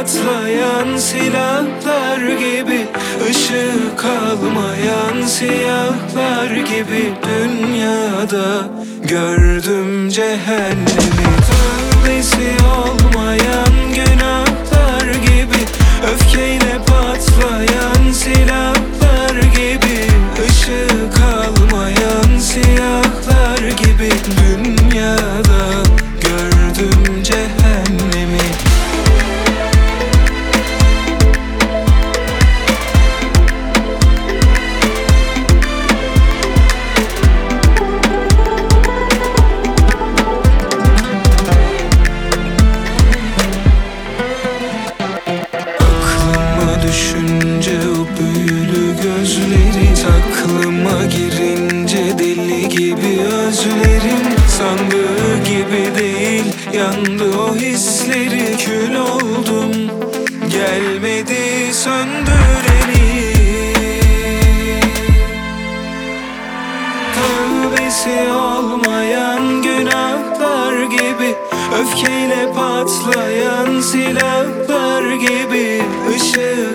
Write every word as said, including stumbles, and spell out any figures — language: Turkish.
patlayan silahlar gibi, ışık almayan siyahlar gibi. Dünyada gördüm cehennemi, tövbesi olmayan günahlar gibi, öfkeyle patlayan silahlar gibi, ışık almayan siyahlar gibi. Dünyada gördüm cehennemi. Düşünce o büyülü gözleri, aklıma girince deli gibi özlerim. Sandığı gibi değil, yandı o hisleri, kül oldum gelmedi söndüreni. Tövbesi olmayan günahlar gibi, öfkeyle patlayan silahlar gibi, ışık